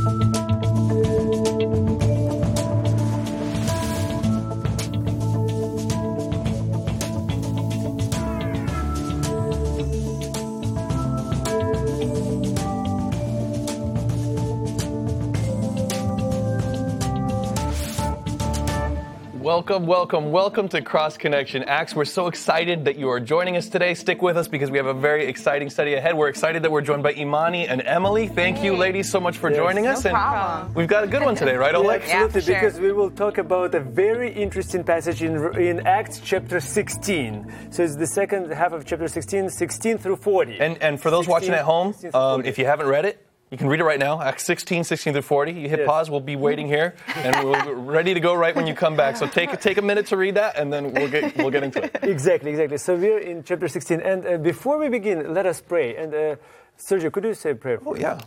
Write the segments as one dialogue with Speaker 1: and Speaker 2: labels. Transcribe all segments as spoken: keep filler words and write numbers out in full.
Speaker 1: Welcome, welcome, welcome to Cross Connection Acts. We're so excited that you are joining us today. Stick with us because we have a very exciting study ahead. We're excited that we're joined by Imani and Emily. Thank you, ladies, so much for yes, joining us.
Speaker 2: No problem.
Speaker 1: And we've got a good one today, right, Oleg?
Speaker 3: Yeah, absolutely,
Speaker 2: yeah, sure.
Speaker 3: Because we will talk about a very interesting passage in, in Acts chapter sixteen. So it's the second half of chapter sixteen, sixteen through forty.
Speaker 1: And and for those
Speaker 3: sixteen,
Speaker 1: watching at home, um, if you haven't read it, you can read it right now, Acts sixteen, sixteen through forty. You hit
Speaker 3: yes.
Speaker 1: pause, we'll be waiting here, and we're ready to go right when you come back. So take take a minute to read that, and then we'll get we'll get into it.
Speaker 3: Exactly, exactly. So we're in chapter sixteen. And uh, before we begin, let us pray. And uh, Sergio, could you say a prayer?
Speaker 1: Oh, yeah.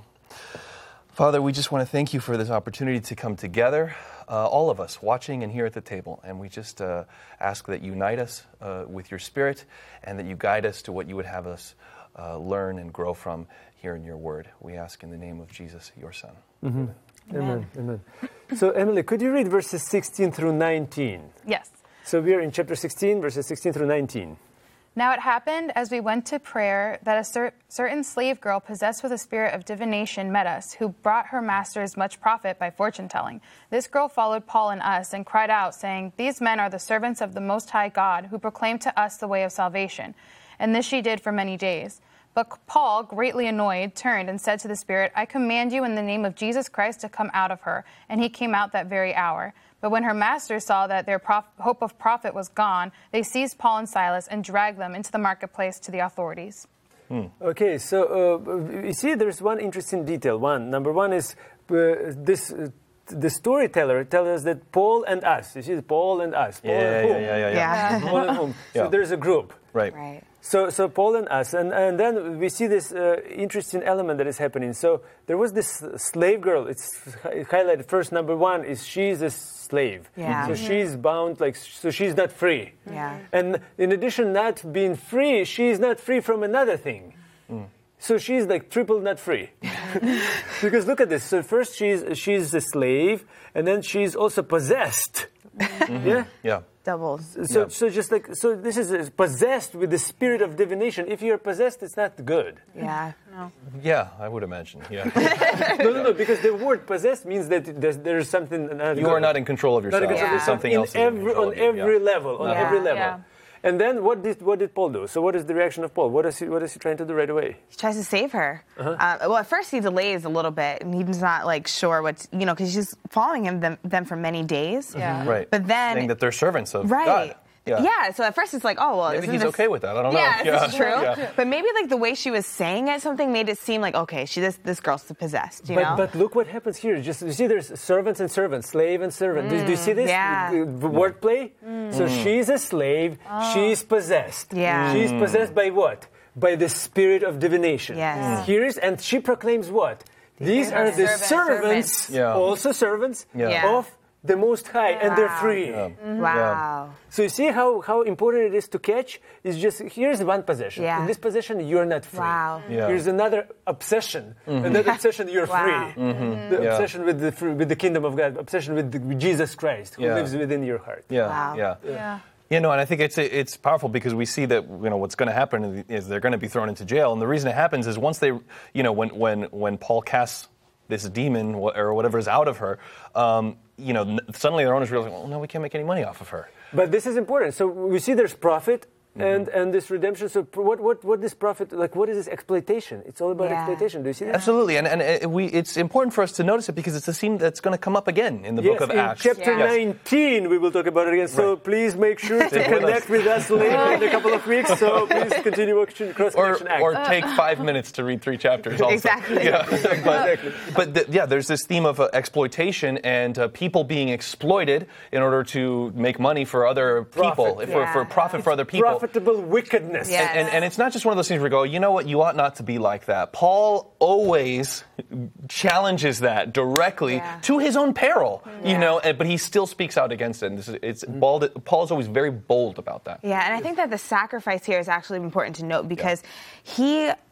Speaker 1: Father, we just want to thank you for this opportunity to come together, uh, all of us watching and here at the table. And we just uh, ask that you unite us uh, with your Spirit and that you guide us to what you would have us uh, learn and grow from here in your word. We ask in the name of Jesus, your Son.
Speaker 3: Mm-hmm. Amen. Amen. Amen. So, Emily, could you read verses sixteen through nineteen?
Speaker 4: Yes.
Speaker 3: So we are in chapter sixteen, verses sixteen through nineteen.
Speaker 4: Now it happened, as we went to prayer, that a cer- certain slave girl possessed with a spirit of divination met us, who brought her masters much profit by fortune-telling. This girl followed Paul and us and cried out, saying, "These men are the servants of the Most High God, who proclaim to us the way of salvation." And this she did for many days. But Paul, greatly annoyed, turned and said to the spirit, "I command you in the name of Jesus Christ to come out of her." And he came out that very hour. But when her masters saw that their prof- hope of profit was gone, they seized Paul and Silas and dragged them into the marketplace to the authorities.
Speaker 3: Hmm. Okay, so uh, you see there's one interesting detail. One, number one is uh, this... Uh, the storyteller tells us that Paul and us. You see, Paul and us. Paul
Speaker 1: yeah,
Speaker 3: and whom?
Speaker 1: yeah, yeah, yeah, yeah.
Speaker 3: Paul and whom. So
Speaker 1: yeah.
Speaker 3: there's a group.
Speaker 1: Right.
Speaker 2: Right.
Speaker 3: So, so Paul and us, and, and then we see this uh, interesting element that is happening. So there was this slave girl. It's highlighted first. Number one is she's a slave.
Speaker 2: Yeah.
Speaker 3: So
Speaker 2: Mm-hmm.
Speaker 3: she's bound, like so she's not free.
Speaker 2: Yeah.
Speaker 3: And in addition, not being free, she's not free from another thing. Mm. So she's like triple not free. Because look at this. So first she's she's a slave, and then she's also possessed. Mm-hmm. Yeah.
Speaker 1: Yeah.
Speaker 2: Doubles.
Speaker 3: So,
Speaker 1: Yeah.
Speaker 3: so just like, so this is possessed with the spirit of divination. If you're possessed, it's not good.
Speaker 2: Yeah. No.
Speaker 1: Yeah, I would imagine. Yeah.
Speaker 3: no, no, no, because the word possessed means that there's, there's something not
Speaker 1: You
Speaker 3: good.
Speaker 1: are not in control of yourself.
Speaker 3: Not in control
Speaker 2: Yeah.
Speaker 3: of yourself.
Speaker 1: Something
Speaker 3: in
Speaker 1: else is in
Speaker 3: every,
Speaker 1: control
Speaker 3: on
Speaker 1: of you.
Speaker 3: every
Speaker 1: Yeah.
Speaker 3: level, on
Speaker 2: Yeah.
Speaker 3: every level.
Speaker 4: Yeah.
Speaker 3: And then what did what did Paul do? So what is the reaction of Paul? What is he what is he trying to do right away?
Speaker 2: He tries to save her.
Speaker 3: Uh-huh.
Speaker 2: Uh, well, at first he delays a little bit, and he's not like sure what's, you know, because she's following him them, them for many days.
Speaker 4: Yeah.
Speaker 1: Right.
Speaker 2: But then,
Speaker 1: saying that they're servants of
Speaker 2: right.
Speaker 1: God. Yeah.
Speaker 2: Yeah. So at first it's like, oh well,
Speaker 1: Maybe
Speaker 2: isn't
Speaker 1: he's
Speaker 2: this...
Speaker 1: okay with that. I don't know.
Speaker 2: Yeah,
Speaker 1: yeah.
Speaker 2: this is true.
Speaker 1: Yeah.
Speaker 2: But maybe like the way she was saying it, something made it seem like, okay, she this this girl's possessed. You
Speaker 3: but
Speaker 2: know.
Speaker 3: but look what happens here. Just you see, there's servants and servants, slave and servant. Mm, do, do you see this
Speaker 2: yeah.
Speaker 3: The wordplay? Mm. So she's a slave.
Speaker 2: Oh.
Speaker 3: She's possessed.
Speaker 2: Yeah.
Speaker 3: She's possessed by what? By the spirit of divination.
Speaker 2: Yes.
Speaker 3: Mm. Here is, and she proclaims what? These are the
Speaker 4: Servants.
Speaker 3: servants,
Speaker 2: Servants.
Speaker 1: Yeah.
Speaker 3: also servants
Speaker 1: Yeah.
Speaker 2: Yeah.
Speaker 3: of the Most High, and they're
Speaker 2: Wow.
Speaker 3: free.
Speaker 1: Yeah.
Speaker 2: Wow.
Speaker 3: So you see how, how important it is to catch? Is just, here's one possession.
Speaker 2: Yeah.
Speaker 3: In this possession, you're not free.
Speaker 2: Wow.
Speaker 1: Yeah.
Speaker 3: Here's another obsession.
Speaker 1: Mm-hmm.
Speaker 3: Another obsession, you're
Speaker 2: Wow.
Speaker 3: free.
Speaker 1: Mm-hmm.
Speaker 3: The
Speaker 1: Yeah.
Speaker 3: obsession with the, fr- with the kingdom of God, obsession with, the, with Jesus Christ, who
Speaker 1: Yeah.
Speaker 3: lives within your heart.
Speaker 1: Yeah,
Speaker 2: Wow.
Speaker 1: yeah,
Speaker 4: Yeah.
Speaker 1: You know, and I think it's it's powerful because we see that, you know, what's going to happen is they're going to be thrown into jail, and the reason it happens is once they, you know, when when when Paul casts this demon or whatever is out of her, um, you know, suddenly their owners realize, well, no, we can't make any money off of her.
Speaker 3: But this is important. So we see there's profit.
Speaker 1: Mm-hmm.
Speaker 3: And and this redemption. So what what what this profit like? What is this exploitation? It's all about
Speaker 2: Yeah.
Speaker 3: exploitation. Do you see that?
Speaker 1: Absolutely, and and it, we it's important for us to notice it because it's a theme that's going to come up again in the
Speaker 3: Yes,
Speaker 1: book of
Speaker 3: in
Speaker 1: Acts.
Speaker 3: chapter
Speaker 2: Yeah.
Speaker 3: nineteen, we will talk about it again. So
Speaker 1: Right.
Speaker 3: please make sure to
Speaker 1: Stay with
Speaker 3: connect
Speaker 1: us.
Speaker 3: with us later in a couple of weeks. So please continue watching Cross
Speaker 1: Or,
Speaker 3: Connection Act.
Speaker 1: or take five minutes to read three chapters. Also.
Speaker 2: Exactly.
Speaker 1: Yeah. but but the, yeah, there's this theme of uh, exploitation and uh, people being exploited in order to make money for other people,
Speaker 3: Profit.
Speaker 1: for,
Speaker 2: Yeah.
Speaker 1: for profit for other people.
Speaker 3: Profitable wickedness.
Speaker 2: Yeah.
Speaker 1: And, and, and it's not just one of those things where you go, you know what, you ought not to be like that. Paul always challenges that directly
Speaker 2: Yeah.
Speaker 1: to his own peril, you
Speaker 2: Yeah.
Speaker 1: know, and, but he still speaks out against it. And this is, it's bold, Paul's always very bold about that.
Speaker 2: Yeah, and I think that the sacrifice here is actually important to note because he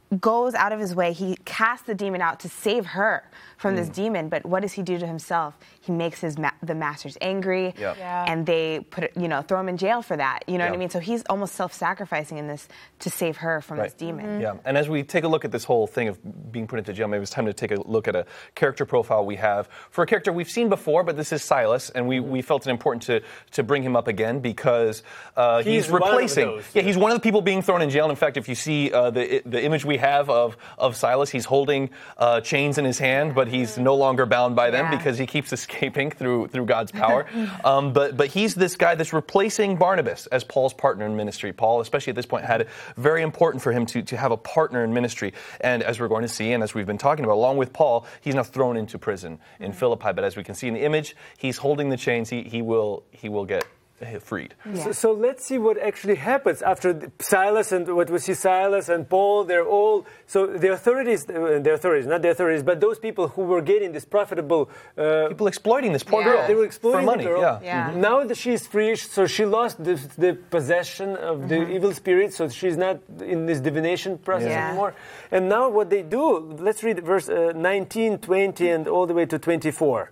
Speaker 2: goes out of his way. He casts the demon out to save her from mm. this demon. But what does he do to himself? He makes his ma- the masters angry,
Speaker 1: yep.
Speaker 4: yeah.
Speaker 2: and they put it, you know throw him in jail for that. You know
Speaker 1: yeah.
Speaker 2: what I mean? So he's almost self-sacrificing in this to save her from
Speaker 1: right.
Speaker 2: this demon.
Speaker 1: Mm-hmm. Yeah. And as we take a look at this whole thing of being put into jail, maybe it's time to take a look at a character profile we have for a character we've seen before, but this is Silas, and we, we felt it important to to bring him up again because uh, he's,
Speaker 3: he's
Speaker 1: replacing.
Speaker 3: Those,
Speaker 1: yeah,
Speaker 3: yeah,
Speaker 1: he's one of the people being thrown in jail. And in fact, if you see uh, the the image we have of of Silas, he's holding uh, chains in his hand, but he's no longer bound by them
Speaker 2: yeah.
Speaker 1: because he keeps escaping through through God's power. um, but but he's this guy that's replacing Barnabas as Paul's partner in ministry. Paul, especially at this point, had it very important for him to to have a partner in ministry. And as we're going to see, and as we've been talking about, along with Paul, he's now thrown into prison in mm-hmm. Philippi. But as we can see in the image, he's holding the chains. He he will he will get freed.
Speaker 2: Yeah.
Speaker 3: So, so let's see what actually happens after the, Silas and what we see Silas and Paul. They're all so the authorities, uh, the authorities, not the authorities, but those people who were getting this profitable
Speaker 1: uh, people exploiting this poor
Speaker 2: yeah.
Speaker 1: girl.
Speaker 3: They were exploiting
Speaker 1: for money.
Speaker 3: the girl.
Speaker 1: Yeah.
Speaker 2: yeah.
Speaker 3: Mm-hmm. Now that she's free, so she lost the, the possession of the mm-hmm. evil spirit, so she's not in this divination process
Speaker 2: yeah.
Speaker 3: anymore. And now what they do? Let's read verse uh, nineteen, twenty, and all the way to twenty-four.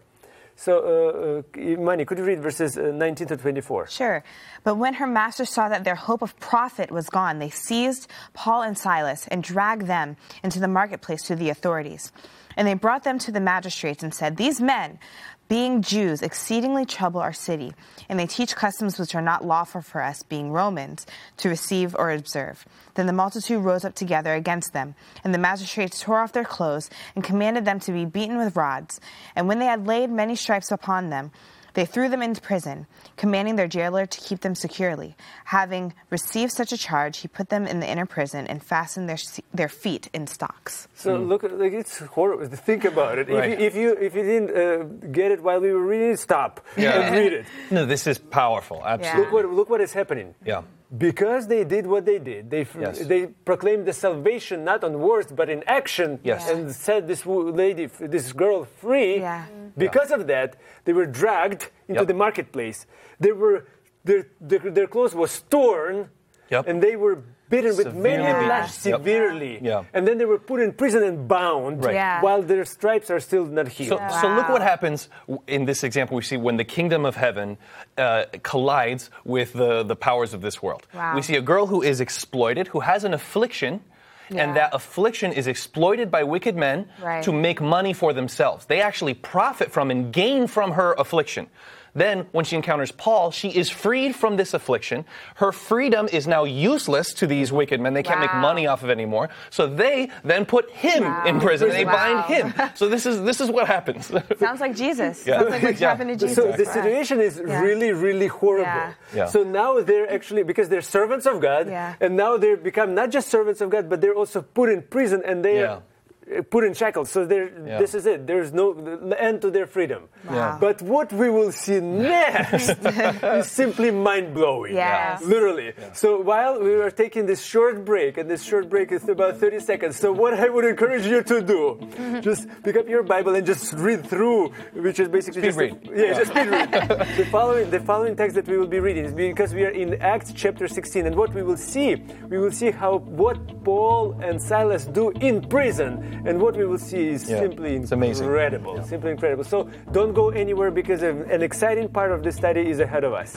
Speaker 3: So, uh, uh, Mani, could you read verses uh, nineteen to twenty-four?
Speaker 2: Sure. But when her masters saw that their hope of profit was gone, they seized Paul and Silas and dragged them into the marketplace to the authorities. And they brought them to the magistrates and said, "These men, being Jews, exceedingly trouble our city, and they teach customs which are not lawful for us, being Romans, to receive or observe." Then the multitude rose up together against them, and the magistrates tore off their clothes and commanded them to be beaten with rods. And when they had laid many stripes upon them, they threw them into prison, commanding their jailer to keep them securely. Having received such a charge, he put them in the inner prison and fastened their their feet in stocks.
Speaker 3: So mm. look, like it's horrible to think about it.
Speaker 1: Right.
Speaker 3: If, you, if you if you didn't uh, get it while we were reading, stop
Speaker 1: yeah.
Speaker 3: and read it.
Speaker 1: No, this is powerful. Absolutely.
Speaker 2: Yeah.
Speaker 3: Look what look what is happening.
Speaker 1: Yeah.
Speaker 3: Because they did what they did, they
Speaker 1: yes.
Speaker 3: they proclaimed the salvation not on words but in action,
Speaker 1: yes.
Speaker 3: and set this lady, this girl free.
Speaker 2: Yeah.
Speaker 3: Because yeah. of that, they were dragged into
Speaker 1: yep.
Speaker 3: the marketplace. They were their their, their clothes was torn,
Speaker 1: yep.
Speaker 3: and they were beaten with
Speaker 1: Severely
Speaker 3: many
Speaker 2: beaten.
Speaker 3: lashes
Speaker 1: Yep.
Speaker 3: severely.
Speaker 1: Yeah.
Speaker 3: And then they were put in prison and bound,
Speaker 1: Right.
Speaker 2: Yeah.
Speaker 3: while their stripes are still not healed.
Speaker 1: So,
Speaker 2: Yeah.
Speaker 1: so look
Speaker 2: Wow.
Speaker 1: what happens in this example we see when the kingdom of heaven uh, collides with the, the powers of this world.
Speaker 2: Wow.
Speaker 1: We see a girl who is exploited, who has an affliction,
Speaker 2: Yeah.
Speaker 1: and that affliction is exploited by wicked men
Speaker 2: Right.
Speaker 1: to make money for themselves. They actually profit from and gain from her affliction. Then, when she encounters Paul, she is freed from this affliction. Her freedom is now useless to these wicked men. They can't
Speaker 2: Wow.
Speaker 1: make money off of it anymore. So they then put him
Speaker 2: Wow.
Speaker 1: in prison. They
Speaker 2: Wow.
Speaker 1: bind him. So this is this is what happens.
Speaker 2: Sounds like Jesus.
Speaker 1: Yeah.
Speaker 2: Sounds like what
Speaker 1: Yeah.
Speaker 2: happened to Jesus.
Speaker 3: So the
Speaker 2: for us.
Speaker 3: situation is
Speaker 2: Yeah.
Speaker 3: really, really horrible.
Speaker 2: Yeah.
Speaker 1: Yeah.
Speaker 3: So now they're actually, because they're servants of God,
Speaker 2: Yeah.
Speaker 3: and now they become not just servants of God, but they're also put in prison and they
Speaker 1: Yeah.
Speaker 3: are uh, put in shackles. So they're,
Speaker 1: Yeah.
Speaker 3: this is it. There's no the end to their freedom.
Speaker 1: Yeah.
Speaker 3: But what we will see next is simply mind-blowing.
Speaker 2: Yes.
Speaker 3: Literally. So while we were taking this short break, and this short break is about thirty seconds, so what I would encourage you to do, just pick up your Bible and just read through, which is basically
Speaker 1: Speed
Speaker 3: just
Speaker 1: read.
Speaker 3: yeah, yeah, just speed read. the following the following text that we will be reading is because we are in Acts chapter sixteen, and what we will see, we will see how what Paul and Silas do in prison, and what we will see is
Speaker 1: Yeah.
Speaker 3: simply
Speaker 1: It's amazing.
Speaker 3: incredible,
Speaker 1: Yeah.
Speaker 3: simply incredible. So don't go anywhere because an exciting part of the study is ahead of us.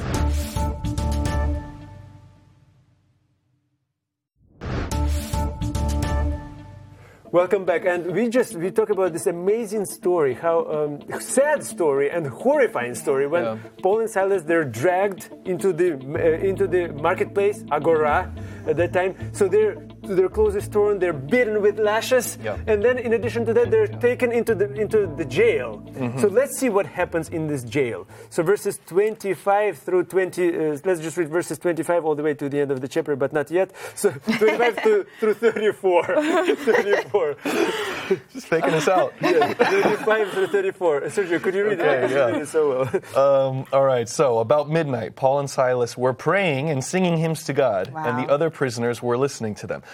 Speaker 3: Welcome back, and we just we talk about this amazing story, how um, sad story and horrifying story when
Speaker 1: Yeah.
Speaker 3: Paul and Silas, they're dragged into the uh, into the marketplace, agora, at that time. So their their clothes is torn, they're beaten with lashes,
Speaker 1: Yeah.
Speaker 3: and then in addition to that, they're taken into the into the jail.
Speaker 1: Mm-hmm.
Speaker 3: So let's see what happens in this jail. So verses twenty-five through twenty. Uh, let's just read verses twenty-five all the way to the end of the chapter, but not yet. So twenty-five to, through thirty-four. thirty-four.
Speaker 1: Just faking us out.
Speaker 3: Yeah, thirty-five through thirty-four. Sergio, could you read
Speaker 1: Okay,
Speaker 3: it?
Speaker 1: yeah.
Speaker 3: You read it so well.
Speaker 1: Um, all right, so about midnight, Paul and Silas were praying and singing hymns to God,
Speaker 2: Wow.
Speaker 1: and the other prisoners were listening to them.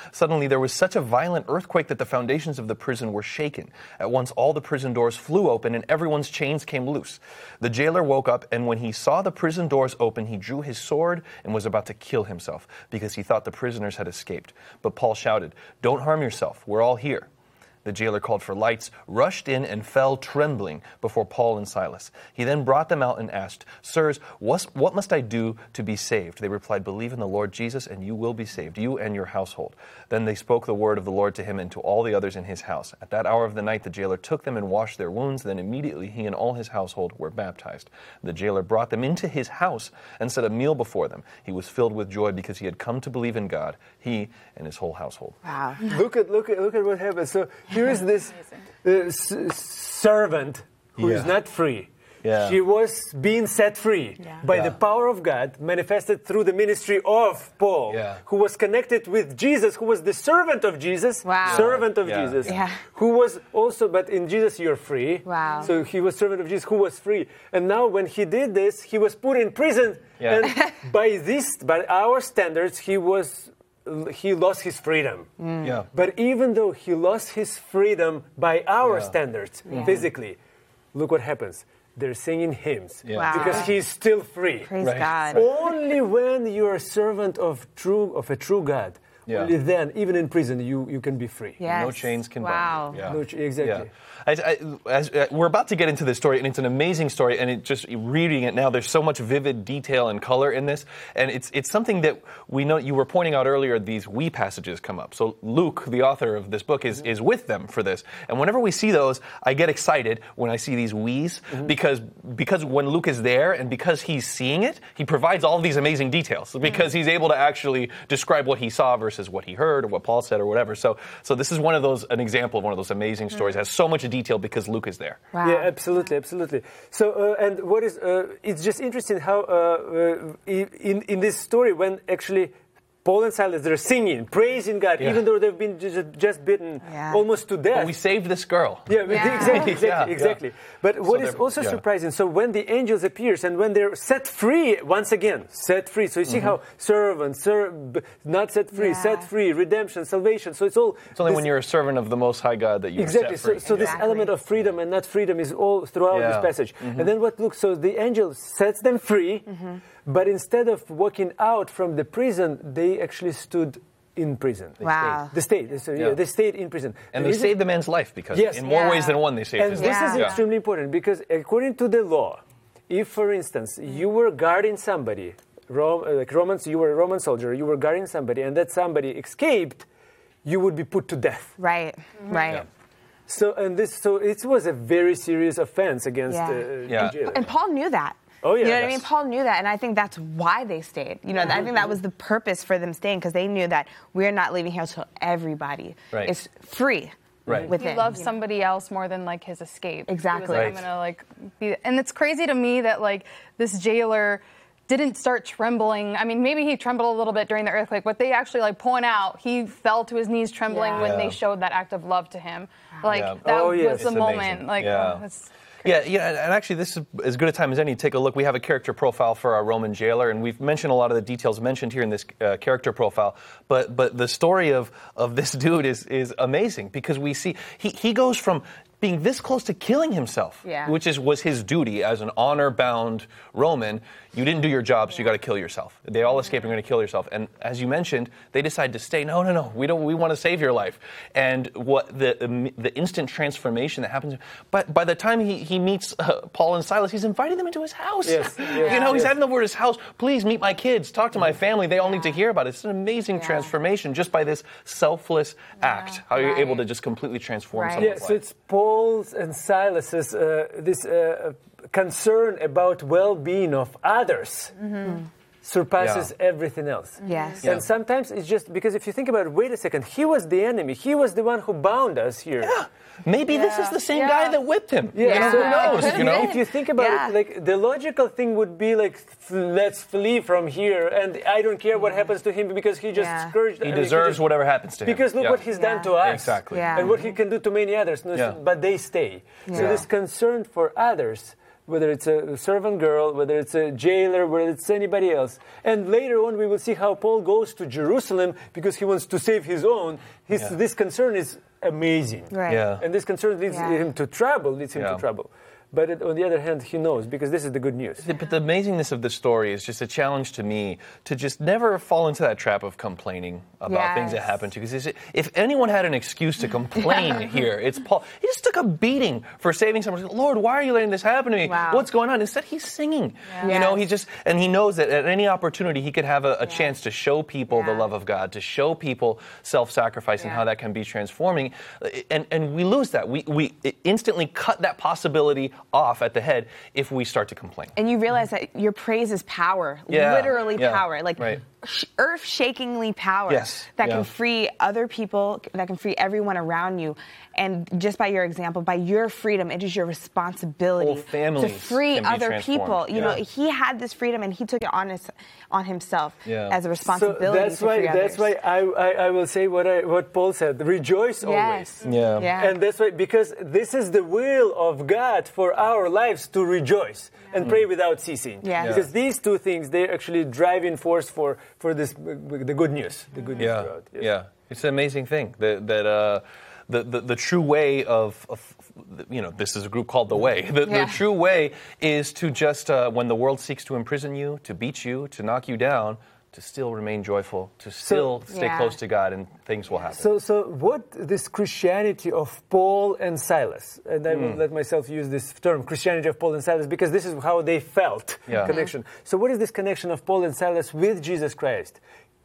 Speaker 1: Suddenly there was such a violent earthquake that the foundations of the prison were shaken. At once all the prison doors flew open and everyone's chains came loose. The jailer woke up, and when he saw the prison doors open, he drew his sword and was about to kill himself because he thought the prisoners had escaped. But Paul shouted, "Don't harm yourself. We're all here." The jailer called for lights, rushed in, and fell trembling before Paul and Silas. He then brought them out and asked, "Sirs, what must I do to be saved?" They replied, "Believe in the Lord Jesus, and you will be saved, you and your household." Then they spoke the word of the Lord to him and to all the others in his house. At that hour of the night, the jailer took them and washed their wounds. Then immediately he and all his household were baptized. The jailer brought them into his house and set a meal before them. He was filled with joy because he had come to believe in God, he and his whole household.
Speaker 2: Wow.
Speaker 3: Look at look at look at what happened. So here is this uh, s- servant who is
Speaker 1: Yeah.
Speaker 3: not free.
Speaker 1: Yeah.
Speaker 3: She was being set free
Speaker 2: Yeah.
Speaker 3: by
Speaker 1: Yeah.
Speaker 3: the power of God manifested through the ministry of Paul,
Speaker 1: Yeah.
Speaker 3: who was connected with Jesus, who was the servant of Jesus,
Speaker 2: Wow.
Speaker 3: servant of
Speaker 1: Yeah.
Speaker 3: Jesus,
Speaker 2: Yeah.
Speaker 3: who was also, but in Jesus you're free.
Speaker 2: Wow.
Speaker 3: So he was servant of Jesus who was free. And now when he did this, he was put in prison.
Speaker 1: Yeah.
Speaker 3: And by this, by our standards, he was, he lost his freedom.
Speaker 1: Yeah.
Speaker 3: But even though he lost his freedom by our
Speaker 1: Yeah.
Speaker 3: standards, physically, look what happens. They're singing hymns
Speaker 1: Yeah.
Speaker 2: Wow.
Speaker 3: because he's still free.
Speaker 2: Praise
Speaker 1: Right.
Speaker 2: God.
Speaker 3: Only when you're a servant of true of a true God,
Speaker 1: Yeah.
Speaker 3: only then, even in prison, you, you can be free.
Speaker 2: Yes.
Speaker 1: No chains can
Speaker 2: wow.
Speaker 1: bind you. Yeah.
Speaker 3: No ch- exactly.
Speaker 1: Yeah. I, I, as, uh, we're about to get into this story, and it's an amazing story. And it just reading it now, there's so much vivid detail and color in this, and it's it's something that we know. You were pointing out earlier; these we passages come up. So Luke, the author of this book, is is with them for this. And whenever we see those, I get excited when I see these we's
Speaker 3: Mm-hmm.
Speaker 1: because because when Luke is there and because he's seeing it, he provides all these amazing details because he's able to actually describe what he saw versus what he heard or what Paul said or whatever. So so this is one of those an example of one of those amazing stories. It has so much detail because Luke is there.
Speaker 2: Wow.
Speaker 3: Yeah, absolutely, absolutely. So, uh, and what is, uh, it's just interesting how uh, uh, in, in this story, when actually Paul and Silas, they're singing, praising God,
Speaker 1: Yeah.
Speaker 3: even though they've been just, just bitten
Speaker 2: Yeah.
Speaker 3: almost to death.
Speaker 1: But we saved this girl.
Speaker 3: Yeah, but
Speaker 2: Yeah.
Speaker 3: exactly, exactly,
Speaker 1: Yeah, yeah.
Speaker 3: exactly. But what is
Speaker 1: they're-
Speaker 3: also
Speaker 1: yeah.
Speaker 3: surprising, so when the angels appears and when they're set free, once again, set free. So you see how servant, ser- b- not set free,
Speaker 2: Yeah.
Speaker 3: set free, redemption, salvation. So it's all...
Speaker 1: It's only
Speaker 3: this-
Speaker 1: when you're a servant of the Most High God that you're
Speaker 3: Exactly.
Speaker 1: set free.
Speaker 3: So, so this
Speaker 2: Exactly.
Speaker 3: element of freedom and not freedom is all throughout
Speaker 1: Yeah.
Speaker 3: this passage. And then what looks, so the angel sets them free, but instead of walking out from the prison, they actually stood in prison. They
Speaker 2: Wow.
Speaker 3: stayed. They stayed. So, yeah.
Speaker 1: Yeah.
Speaker 3: they stayed in prison.
Speaker 1: and
Speaker 3: The
Speaker 1: they
Speaker 3: reason-
Speaker 1: saved the man's life because
Speaker 3: Yes.
Speaker 1: in more
Speaker 2: Yeah.
Speaker 1: ways than one they saved
Speaker 3: And
Speaker 1: his
Speaker 3: this
Speaker 1: life.
Speaker 3: is
Speaker 2: Yeah.
Speaker 3: extremely important because according to the law, if, for instance, you were guarding somebody, Rom, uh, like Romans, you were a Roman soldier, you were guarding somebody, and that somebody escaped, you would be put to death.
Speaker 2: Right. Right.
Speaker 1: Yeah.
Speaker 3: So, and this, so it was a very serious offense against
Speaker 2: Yeah.
Speaker 3: uh,
Speaker 1: Yeah.
Speaker 3: the jailer.
Speaker 2: And Paul knew that.
Speaker 3: Oh, yeah.
Speaker 2: You know what I
Speaker 3: Yes.
Speaker 2: mean? Paul knew that, and I think that's why they stayed. You know, I think that was the purpose for them staying, because they knew that we're not leaving here until everybody
Speaker 1: Right.
Speaker 2: is free.
Speaker 1: Right.
Speaker 2: Within.
Speaker 4: He loves
Speaker 2: you know?
Speaker 4: somebody else more than like his escape.
Speaker 2: Exactly.
Speaker 4: He was like,
Speaker 1: Right.
Speaker 4: I'm gonna like be, and it's crazy to me that like this jailer didn't start trembling. I mean, maybe he trembled a little bit during the earthquake, but they actually like point out he fell to his knees trembling
Speaker 2: Yeah.
Speaker 4: when
Speaker 1: Yeah.
Speaker 4: they showed that act of love to him. Like
Speaker 1: Yeah.
Speaker 4: that
Speaker 3: Oh, yes.
Speaker 4: was the
Speaker 1: It's
Speaker 4: moment.
Speaker 1: amazing.
Speaker 4: Like,
Speaker 1: Yeah.
Speaker 4: oh, it's
Speaker 1: Yeah, yeah, and and actually, this is as good a time as any to take a look. We have a character profile for our Roman jailer, and we've mentioned a lot of the details mentioned here in this uh, character profile. But but the story of of this dude is is amazing because we see he he goes from being this close to killing himself,
Speaker 2: Yeah.
Speaker 1: which is was his duty as an honor-bound Roman. You didn't do your job, so you got to kill yourself. They all escape. You're going to kill yourself. And as you mentioned, they decide to stay. No, no, no. We don't. We want to save your life. And what the the instant transformation that happens. But by the time he he meets uh, Paul and Silas, he's inviting them into his house.
Speaker 3: Yes, yes,
Speaker 1: you know, he's
Speaker 3: yes.
Speaker 1: having them over to his house. Please meet my kids. Talk to my family. They all need to hear about it. It's an amazing
Speaker 2: Yeah.
Speaker 1: transformation just by this selfless act. How you're
Speaker 2: Right.
Speaker 1: able to just completely transform
Speaker 2: Right.
Speaker 1: someone's
Speaker 3: Yeah, so
Speaker 1: life.
Speaker 3: it's Paul's and Silas's uh, this uh, concern about well-being of others surpasses
Speaker 1: Yeah.
Speaker 3: everything else.
Speaker 2: Yes.
Speaker 1: Yeah.
Speaker 3: And sometimes it's just because if you think about it, wait a second, he was the enemy. He was the one who bound us here.
Speaker 1: Maybe this is the same
Speaker 4: Yeah.
Speaker 1: guy that whipped him.
Speaker 3: Yeah,
Speaker 1: You know,
Speaker 3: so
Speaker 1: who knows? You know.
Speaker 3: If you think about
Speaker 2: Yeah.
Speaker 3: it, like the logical thing would be like, f- let's flee from here, and I don't care what happens to him because he just
Speaker 2: Yeah.
Speaker 3: scourged.
Speaker 1: He
Speaker 3: I mean,
Speaker 1: deserves
Speaker 3: just-
Speaker 1: whatever happens to him.
Speaker 3: Because look
Speaker 1: Yeah.
Speaker 3: what he's done
Speaker 2: Yeah.
Speaker 3: to us.
Speaker 1: Exactly.
Speaker 2: Yeah.
Speaker 3: And what he can do to many others. No,
Speaker 1: Yeah.
Speaker 3: But they stay. So
Speaker 2: Yeah.
Speaker 3: this concern for others whether it's a servant girl, whether it's a jailer, whether it's anybody else. And later on, we will see how Paul goes to Jerusalem because he wants to save his own. His,
Speaker 1: Yeah.
Speaker 3: This concern is amazing.
Speaker 2: Right.
Speaker 1: Yeah.
Speaker 3: And this concern leads
Speaker 2: Yeah.
Speaker 3: him to trouble, leads him
Speaker 1: Yeah.
Speaker 3: to trouble. But it, on the other hand, he knows, because this is the good news.
Speaker 1: But the amazingness of the story is just a challenge to me to just never fall into that trap of complaining about things that
Speaker 2: Yes.
Speaker 1: happen to you. Because if anyone had an excuse to complain here, it's Paul. He just took a beating for saving someone. Lord, why are you letting this happen to me?
Speaker 2: Wow.
Speaker 1: What's going on? Instead, he's singing.
Speaker 2: Yeah.
Speaker 1: You know,
Speaker 2: Yes.
Speaker 1: he just, and he knows that at any opportunity he could have a, a chance to show people the
Speaker 2: Yeah.
Speaker 1: love of God, to show people self-sacrifice and
Speaker 2: Yeah.
Speaker 1: how that can be transforming. And, and we lose that. We, we instantly cut that possibility off at the head if we start to complain.
Speaker 2: And you realize that your praise is power,
Speaker 1: Yeah,
Speaker 2: literally
Speaker 1: yeah,
Speaker 2: power, like
Speaker 1: right.
Speaker 2: sh- earth-shakingly power
Speaker 1: Yes,
Speaker 2: that
Speaker 1: yeah.
Speaker 2: can free other people, that can free everyone around you. And just by your example, by your freedom, it is your responsibility
Speaker 1: Whole families
Speaker 2: to free
Speaker 1: can be
Speaker 2: other
Speaker 1: transformed.
Speaker 2: people. You know,
Speaker 1: Yeah.
Speaker 2: he had this freedom and he took it on his, on himself
Speaker 1: Yeah.
Speaker 2: as a
Speaker 3: So
Speaker 2: responsibility
Speaker 3: that's
Speaker 2: to
Speaker 3: why
Speaker 2: free
Speaker 3: that's
Speaker 2: others.
Speaker 3: why I, I, I will say what I, what Paul said. Rejoice
Speaker 2: Yes.
Speaker 3: always.
Speaker 1: Yeah.
Speaker 2: Yeah.
Speaker 3: And that's why, because this is the will of God for our lives, to rejoice and pray without ceasing.
Speaker 2: Yes.
Speaker 3: Because these two things, they're actually driving force for, for this, the good news. The good news
Speaker 1: Yeah,
Speaker 3: throughout. Yes.
Speaker 1: yeah. It's an amazing thing that that uh, the, the the true way of, of you know, this is a group called The Way. The,
Speaker 2: Yeah.
Speaker 1: the true way is to just uh, when the world seeks to imprison you, to beat you, to knock you down, to still remain joyful, to still stay
Speaker 2: Yeah.
Speaker 1: close to God, and things will happen.
Speaker 3: So, so what this Christianity of Paul and Silas, and I will let myself use this term, Christianity of Paul and Silas, because this is how they felt
Speaker 1: Yeah.
Speaker 3: connection. So what is this connection of Paul and Silas with Jesus Christ?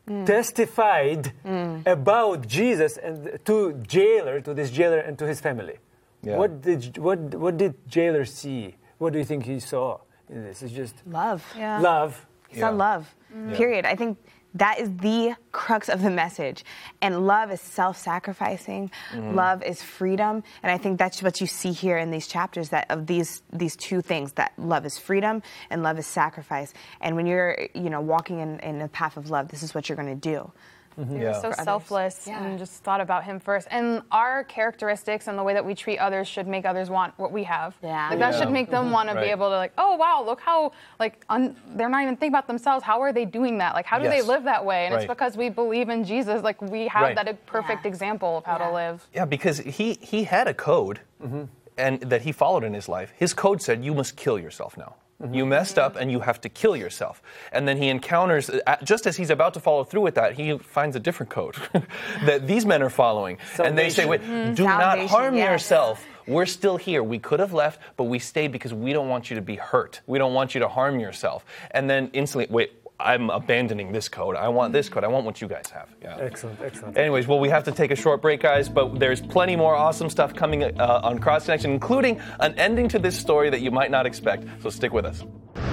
Speaker 3: Testified about Jesus and to jailer, to this jailer and to his family.
Speaker 1: Yeah.
Speaker 3: What did what what did jailer see? What do you think he saw in this? It's just
Speaker 2: Love.
Speaker 4: Yeah.
Speaker 3: love.
Speaker 2: It's not
Speaker 1: Yeah.
Speaker 2: love. Period. I think that is the crux of the message. And love is self-sacrificing. Love is freedom. And I think that's what you see here in these chapters, that of these these two things, that love is freedom and love is sacrifice. And when you're, you know, walking in, in the path of love, this is what you're going to do.
Speaker 1: Yeah.
Speaker 4: So
Speaker 2: others.
Speaker 4: selfless
Speaker 2: Yeah.
Speaker 4: and just thought about him first. And our characteristics and the way that we treat others should make others want what we have.
Speaker 2: Yeah.
Speaker 4: Like that
Speaker 1: Yeah.
Speaker 4: should make them want to
Speaker 1: Right.
Speaker 4: be able to like, oh wow, look how like un- they're not even thinking about themselves. How are they doing that? Like how do
Speaker 1: Yes.
Speaker 4: they live that way? And
Speaker 1: Right.
Speaker 4: it's because we believe in Jesus. Like we have
Speaker 1: Right.
Speaker 4: that perfect
Speaker 2: Yeah.
Speaker 4: example of how
Speaker 2: Yeah.
Speaker 4: to live.
Speaker 1: Yeah, because he, he had a code and that he followed in his life. His code said, you must kill yourself now. You messed up and you have to kill yourself. And then he encounters, uh, just as he's about to follow through with that, he finds a different code that these men are following. And they say, wait, do not
Speaker 2: Salvation,
Speaker 1: harm
Speaker 2: yes.
Speaker 1: yourself. We're still here. We could have left, but we stayed because we don't want you to be hurt. We don't want you to harm yourself. And then instantly, wait, I'm abandoning this code. I want this code. I want what you guys have. Yeah.
Speaker 3: Excellent, excellent.
Speaker 1: Anyways, well, we have to take a short break, guys, but there's plenty more awesome stuff coming uh, on Cross Connection, including an ending to this story that you might not expect. So stick with us.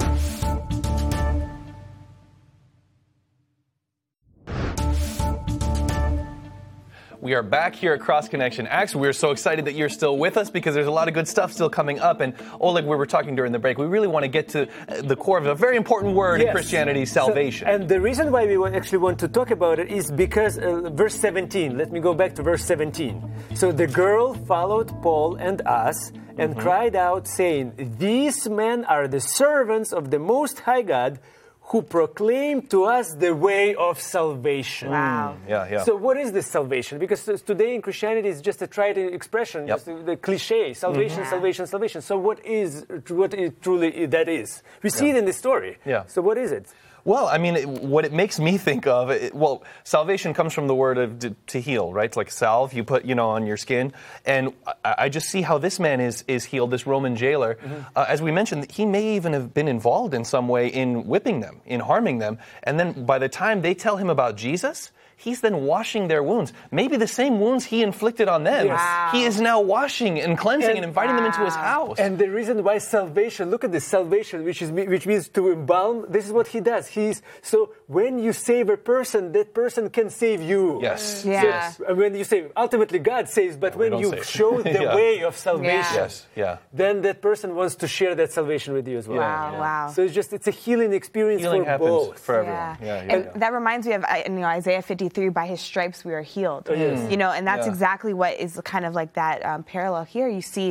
Speaker 1: We are back here at Cross Connection. Actually, we're so excited that you're still with us because there's a lot of good stuff still coming up. And Oleg, we were talking during the break, we really want to get to uh, the core of a very important word in
Speaker 3: Yes.
Speaker 1: Christianity,
Speaker 3: So-
Speaker 1: salvation.
Speaker 3: and the reason why we want, actually want to talk about it is because uh, verse seventeen. Let me go back to verse seventeen. So the girl followed Paul and us and
Speaker 1: Mm-hmm.
Speaker 3: cried out, saying, "These men are the servants of the Most High God, who proclaim to us the way of salvation."
Speaker 2: Wow.
Speaker 1: yeah, yeah.
Speaker 3: So what is this salvation? Because today in Christianity it's just a trite expression,
Speaker 1: Yep.
Speaker 3: just the, the cliche, salvation,
Speaker 2: Mhm.
Speaker 3: salvation, salvation. So what is what it truly that is? We see it in the story.
Speaker 1: Yeah.
Speaker 3: So what is it?
Speaker 1: Well, I mean, it, what it makes me think of, it, well, salvation comes from the word of to, to heal, right? It's like salve you put, you know, on your skin. And I, I just see how this man is is healed, this Roman jailer.
Speaker 3: Mm-hmm.
Speaker 1: Uh, as we mentioned, he may even have been involved in some way in whipping them, in harming them. And then by the time they tell him about Jesus, he's then washing their wounds. Maybe the same wounds he inflicted on them.
Speaker 3: Yes.
Speaker 2: Wow.
Speaker 1: He is now washing and cleansing and,
Speaker 3: And-
Speaker 1: inviting them into his house.
Speaker 3: And the reason why salvation, look at this salvation, which is which means to embalm. This is what he does. He's so when you save a person, that person can save you.
Speaker 1: Yes.
Speaker 2: Yeah.
Speaker 1: Yes.
Speaker 3: So, when you save, ultimately God saves, but
Speaker 1: we
Speaker 3: when
Speaker 1: don't
Speaker 3: you
Speaker 1: save.
Speaker 3: show the
Speaker 1: Yeah.
Speaker 3: way of salvation,
Speaker 1: Yes. Yeah.
Speaker 3: then that person wants to share that salvation with you as well.
Speaker 2: Wow,
Speaker 1: yeah.
Speaker 2: wow.
Speaker 3: So it's just it's a healing experience
Speaker 1: Healing
Speaker 3: for
Speaker 1: happens
Speaker 3: both.
Speaker 1: for everyone.
Speaker 2: Yeah.
Speaker 1: Yeah, yeah,
Speaker 2: and
Speaker 1: yeah.
Speaker 2: that reminds me of I- you know, Isaiah fifty-three, by his stripes we are healed.
Speaker 3: yes.
Speaker 2: You know, and that's
Speaker 1: Yeah.
Speaker 2: exactly what is kind of like that um, parallel here. You see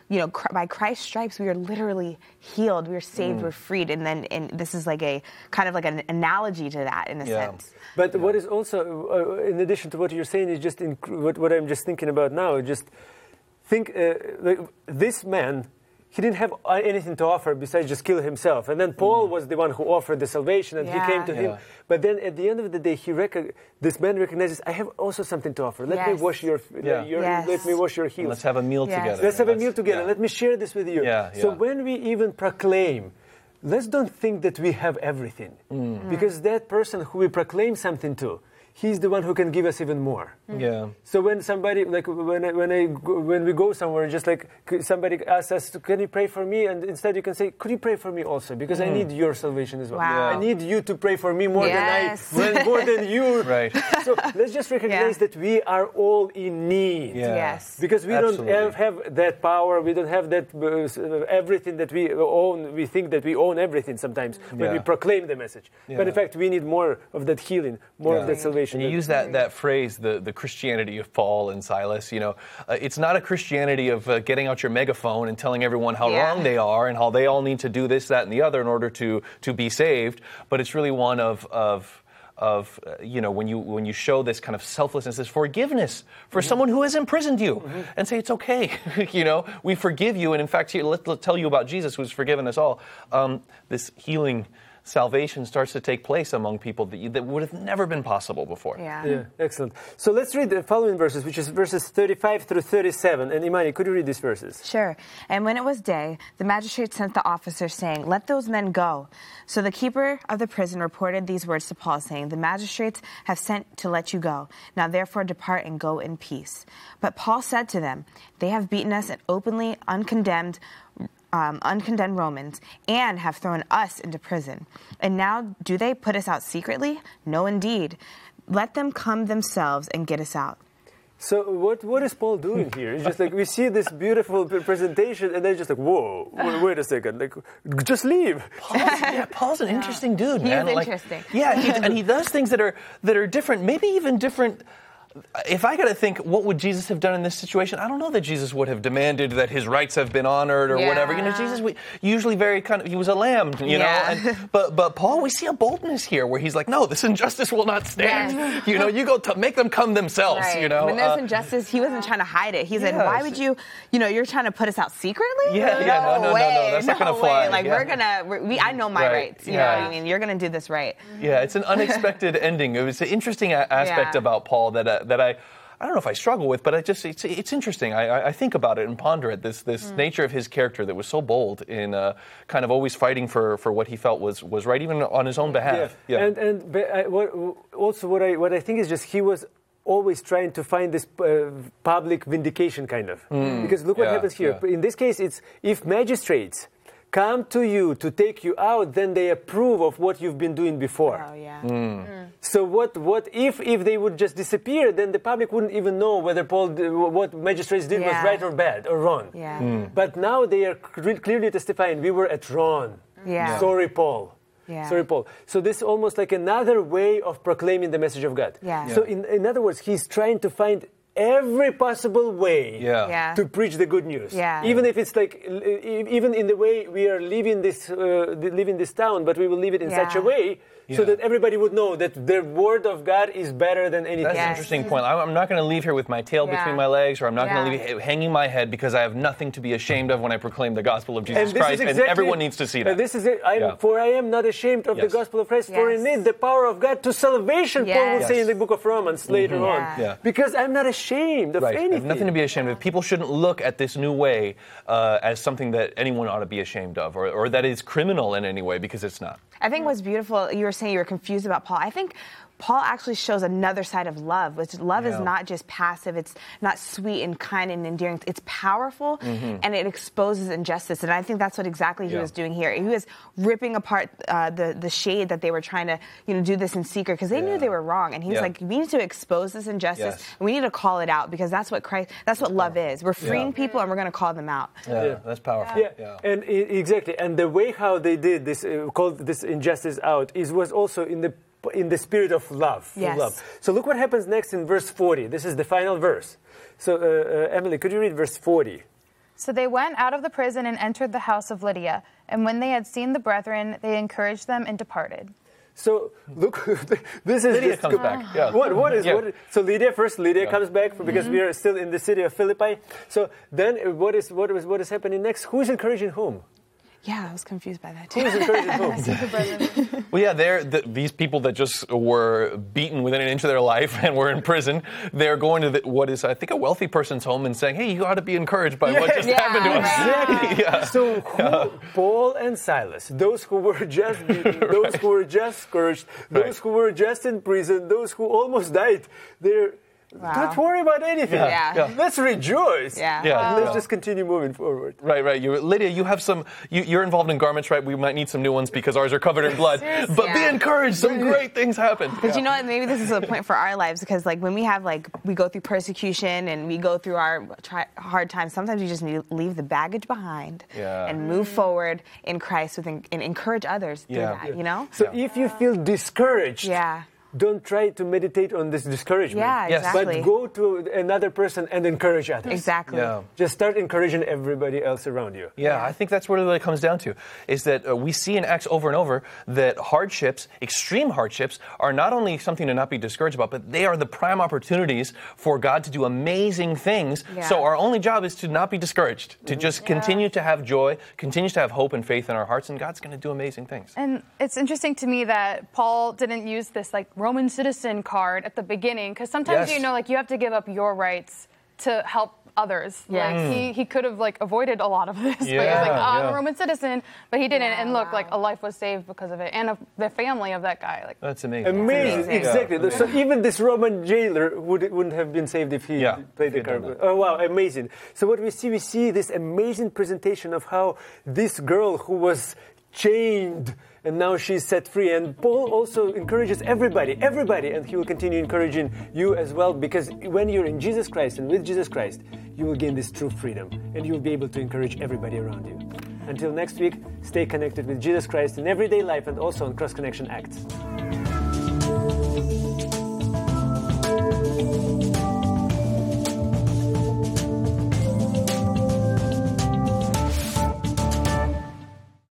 Speaker 2: you know, cr- by Christ's stripes, we are literally healed. We are saved.
Speaker 1: Mm.
Speaker 2: We're freed. And then, and this is like a kind of like an analogy to that in a
Speaker 1: Yeah.
Speaker 2: sense.
Speaker 3: But yeah. what is also, uh, in addition to what you're saying, is just in, what, what I'm just thinking about now. Just think, uh, like, this man, he didn't have anything to offer besides just kill himself. And then Paul mm. was the one who offered the salvation, and
Speaker 2: yeah.
Speaker 3: he came to
Speaker 1: yeah.
Speaker 3: him. But then at the end of the day, he rec- this man recognizes, I have also something to offer. Let
Speaker 2: yes.
Speaker 3: me wash your,
Speaker 1: Yeah.
Speaker 3: your
Speaker 2: yes.
Speaker 3: let me wash your heels.
Speaker 1: Let's have a meal
Speaker 2: Yes.
Speaker 1: together.
Speaker 3: Let's have a
Speaker 1: Let's-
Speaker 3: meal together.
Speaker 1: yeah.
Speaker 3: Let me share this with you.
Speaker 1: Yeah,
Speaker 3: so
Speaker 1: yeah.
Speaker 3: when we even proclaim, let's don't think that we have everything.
Speaker 1: Mm.
Speaker 3: Because that person who we proclaim something to, he's the one who can give us even more.
Speaker 1: Yeah.
Speaker 3: So when somebody, like when I, when I go, when we go somewhere, just like somebody asks us, "Can you pray for me?" and instead you can say, "Could you pray for me also? Because I need your salvation as well.
Speaker 2: Wow.
Speaker 3: I need you to pray for me more
Speaker 2: Yes.
Speaker 3: than I, more than you."
Speaker 1: Right.
Speaker 3: So let's just recognize
Speaker 2: Yeah.
Speaker 3: that we are all in need.
Speaker 1: Yeah.
Speaker 2: Yes.
Speaker 3: Because we
Speaker 1: Absolutely.
Speaker 3: don't have, have that power, we don't have that uh, everything that we own. We think that we own everything sometimes when we
Speaker 1: Yeah.
Speaker 3: proclaim the message.
Speaker 1: Yeah.
Speaker 3: But in fact, we need more of that healing, more of
Speaker 1: Yeah.
Speaker 3: that salvation.
Speaker 1: And you use that, that phrase, the, the Christianity of Paul and Silas. You know, uh, it's not a Christianity of uh, getting out your megaphone and telling everyone how
Speaker 2: Yeah.
Speaker 1: wrong they are and how they all need to do this, that, and the other in order to to be saved. But it's really one of of of uh, you know, when you when you show this kind of selflessness, this forgiveness for
Speaker 3: Mm-hmm.
Speaker 1: someone who has imprisoned you, mm-hmm. and say it's okay. You know, we forgive you, and in fact, here, let, let's tell you about Jesus, who's forgiven us all. Um, this healing. Salvation starts to take place among people that, you, that would have never been possible before.
Speaker 2: Yeah.
Speaker 3: Yeah, excellent. So let's read the following verses, which is verses thirty-five through thirty-seven. And Imani, could you read these verses?
Speaker 2: Sure. And when it was day, the magistrate sent the officer, saying, "Let those men go." So the keeper of the prison reported these words to Paul, saying, "The magistrates have sent to let you go. Now therefore depart and go in peace." But Paul said to them, "They have beaten us and openly uncondemned Um, uncondemned Romans, and have thrown us into prison. And now do they put us out secretly? No, indeed. Let them come themselves and get us out."
Speaker 3: So what what is Paul doing here? It's just like we see this beautiful p- presentation, and they're just like, "Whoa, wait, wait a second! Like, just leave."
Speaker 1: Paul's, yeah, Paul's an interesting dude,
Speaker 2: He
Speaker 1: man.
Speaker 2: is
Speaker 1: Like,
Speaker 2: interesting.
Speaker 1: yeah, he, and he does things that are that are different, maybe even different. If I got to think, what would Jesus have done in this situation? I don't know that Jesus would have demanded that his rights have been honored or
Speaker 2: Yeah.
Speaker 1: whatever. You know, Jesus we, usually very kind of, he was a lamb, you know.
Speaker 2: Yeah.
Speaker 1: And, but but Paul, we see a boldness here where he's like, no, this injustice will not stand.
Speaker 2: Yes.
Speaker 1: You know, you go to make them come themselves.
Speaker 2: Right.
Speaker 1: You know,
Speaker 2: when there's
Speaker 1: Uh,
Speaker 2: injustice, he wasn't trying to hide it. He said,
Speaker 1: Yes.
Speaker 2: "Why would you? You know, you're trying to put us out secretly?
Speaker 1: Yeah, yeah, no, no, no, no,
Speaker 2: way,
Speaker 1: that's not
Speaker 2: no
Speaker 1: gonna fly.
Speaker 2: way. Like
Speaker 1: Yeah.
Speaker 2: we're gonna, we're, we, I know my
Speaker 1: Right.
Speaker 2: rights. You
Speaker 1: Yeah.
Speaker 2: know what I mean? You're gonna do this right."
Speaker 1: Yeah, it's an unexpected ending. It was an interesting a- aspect
Speaker 2: Yeah.
Speaker 1: about Paul that uh, that I. I don't know if I struggle with, but I just it's, it's interesting. I, I- I think about it and ponder it. This this
Speaker 2: Mm.
Speaker 1: nature of his character that was so bold in uh, kind of always fighting for, for what he felt was, was right, even on his own behalf.
Speaker 3: Yeah. And and but I, what, also what I what I think is just he was always trying to find this uh, public vindication kind of. Because look what
Speaker 1: Yeah,
Speaker 3: happens here.
Speaker 1: yeah.
Speaker 3: In this case, it's if magistrates come to you to take you out, then they approve of what you've been doing before.
Speaker 2: Oh yeah.
Speaker 3: So what, what if, if they would just disappear, then the public wouldn't even know whether Paul, did, what magistrates did was
Speaker 2: Yeah.
Speaker 3: right or bad or wrong.
Speaker 2: Yeah.
Speaker 3: But now they are cl- clearly testifying, we were at wrong.
Speaker 2: Yeah.
Speaker 3: Sorry, Paul.
Speaker 2: Yeah.
Speaker 3: Sorry, Paul. So this is almost like another way of proclaiming the message of God.
Speaker 2: Yeah.
Speaker 3: So in, in other words, he's trying to find every possible way
Speaker 1: Yeah.
Speaker 2: Yeah.
Speaker 3: to preach the good news.
Speaker 2: Yeah.
Speaker 3: Even if it's like, e- even in the way we are leaving this, uh, leaving this town, but we will leave it in such a
Speaker 2: Yeah.
Speaker 3: way so
Speaker 1: Yeah.
Speaker 3: that everybody would know that the word of God is better than anything.
Speaker 1: That's an
Speaker 2: Yes.
Speaker 1: interesting point. I'm I'm not going to leave here with my tail
Speaker 2: Yeah.
Speaker 1: between my legs, or I'm not going to
Speaker 2: Yeah.
Speaker 1: leave hanging my head because I have nothing to be ashamed of when I proclaim the gospel of Jesus
Speaker 3: And this
Speaker 1: Christ.
Speaker 3: is exactly,
Speaker 1: and everyone needs to see that.
Speaker 3: And this is it. I'm,
Speaker 1: Yeah.
Speaker 3: For I am not ashamed of the
Speaker 1: Yes.
Speaker 3: gospel of Christ, for in
Speaker 2: Yes.
Speaker 3: it the power of God to salvation, Paul will
Speaker 2: Yes.
Speaker 3: say in the book of Romans later on.
Speaker 2: Yeah.
Speaker 1: Yeah.
Speaker 3: Because I'm not ashamed of
Speaker 1: Right. I
Speaker 3: anything.
Speaker 1: have nothing to be ashamed of. People shouldn't look at this new way uh, as something that anyone ought to be ashamed of, or, or that is criminal in any way, because it's not.
Speaker 2: I think what's beautiful, you were saying you were confused about Paul. I think Paul actually shows another side of love, which love is
Speaker 1: Yeah.
Speaker 2: not just passive, it's not sweet and kind and endearing. It's powerful, and it exposes injustice. And I think that's what exactly he
Speaker 1: Yeah.
Speaker 2: was doing here. He was ripping apart uh, the, the shade that they were trying to, you know, do this in secret because they knew
Speaker 1: Yeah.
Speaker 2: they were wrong. And he's
Speaker 1: Yeah.
Speaker 2: like, we need to expose this injustice,
Speaker 1: Yes.
Speaker 2: and we need to call it out because that's what Christ, that's what love is. We're freeing
Speaker 1: Yeah.
Speaker 2: people and we're going to call them out.
Speaker 1: Yeah,
Speaker 3: Yeah.
Speaker 1: that's powerful.
Speaker 3: Yeah,
Speaker 1: Yeah.
Speaker 3: and i- exactly. And the way how they did this, uh, called this injustice out, is was also in the in the spirit of love. of
Speaker 2: Yes.
Speaker 3: love. So look what happens next in verse forty. This is the final verse. So uh, uh, Emily, could you read verse forty?
Speaker 4: So they went out of the prison and entered the house of Lydia. And when they had seen the brethren, they encouraged them and departed.
Speaker 3: So look, this is
Speaker 1: Lydia
Speaker 3: just
Speaker 1: comes back. Yeah.
Speaker 3: What, what is
Speaker 1: Yeah.
Speaker 3: what? So Lydia first. Lydia
Speaker 1: Yeah.
Speaker 3: comes back because we are still in the city of Philippi. So then, uh, what is what is what is happening next? Who is encouraging whom?
Speaker 2: Yeah, I was confused by that
Speaker 3: Who
Speaker 2: too.
Speaker 3: is encouraging whom?
Speaker 1: Well, yeah, they're the, these people that just were beaten within an inch of their life and were in prison. They're going to the, what is, I think, a wealthy person's home and saying, "Hey, you ought to be encouraged by what just
Speaker 2: Yeah,
Speaker 1: happened to us."
Speaker 3: Exactly.
Speaker 1: Yeah.
Speaker 3: So who, Paul and Silas, those who were just beaten, those who were just scourged, those
Speaker 1: Right.
Speaker 3: who were just in prison, those who almost died, they're.
Speaker 2: Wow.
Speaker 3: Don't worry about anything.
Speaker 2: Yeah.
Speaker 1: Yeah.
Speaker 3: Let's rejoice.
Speaker 2: Yeah.
Speaker 1: Yeah.
Speaker 3: And let's
Speaker 1: Yeah.
Speaker 3: just continue moving forward.
Speaker 1: Right, right. You, Lydia, you have some. You, you're involved in garments, right? We might need some new ones because ours are covered in blood. But be
Speaker 2: Yeah.
Speaker 1: encouraged. Some great things happen.
Speaker 2: Because you know what, maybe this is a point for our lives, because like when we have like, we go through persecution and we go through our tri- hard times, sometimes you just need to leave the baggage behind
Speaker 1: Yeah.
Speaker 2: and move forward in Christ with, and encourage others through
Speaker 1: Yeah.
Speaker 2: that, you know?
Speaker 3: So if you feel discouraged,
Speaker 2: Yeah.
Speaker 3: don't try to meditate on this discouragement.
Speaker 2: Yeah,
Speaker 1: Yes.
Speaker 2: exactly.
Speaker 3: But go to another person and encourage others.
Speaker 2: Exactly.
Speaker 1: Yeah.
Speaker 3: Just start encouraging everybody else around you.
Speaker 1: Yeah, I think that's what it really comes down to, is that uh, we see in Acts over and over that hardships, extreme hardships, are not only something to not be discouraged about, but they are the prime opportunities for God to do amazing things.
Speaker 2: Yeah.
Speaker 1: So our only job is to not be discouraged, to just continue to have joy, continue to have hope and faith in our hearts, and God's going to do amazing things.
Speaker 4: And it's interesting to me that Paul didn't use this like Roman citizen card at the beginning, because sometimes,
Speaker 1: Yes.
Speaker 4: you know, like you have to give up your rights to help others.
Speaker 2: Yeah.
Speaker 4: Like he, he could have like avoided a lot of this. But he was
Speaker 1: Yeah,
Speaker 4: like, oh, I'm
Speaker 1: yeah.
Speaker 4: a Roman citizen, but he didn't.
Speaker 2: Yeah,
Speaker 4: and look,
Speaker 2: wow.
Speaker 4: like a life was saved because of it, and of the family of that guy. Like
Speaker 1: That's amazing.
Speaker 3: Amazing,
Speaker 2: amazing.
Speaker 3: exactly.
Speaker 1: Yeah.
Speaker 3: So even this Roman jailer would, wouldn't have been saved if he
Speaker 1: Yeah,
Speaker 3: played the
Speaker 1: if he had done
Speaker 3: card. Oh wow, amazing. So what we see, we see this amazing presentation of how this girl who was chained and now she's set free. And Paul also encourages everybody, everybody, and he will continue encouraging you as well, because when you're in Jesus Christ and with Jesus Christ, you will gain this true freedom and you'll be able to encourage everybody around you. Until next week, stay connected with Jesus Christ in everyday life and also on Cross Connection Acts.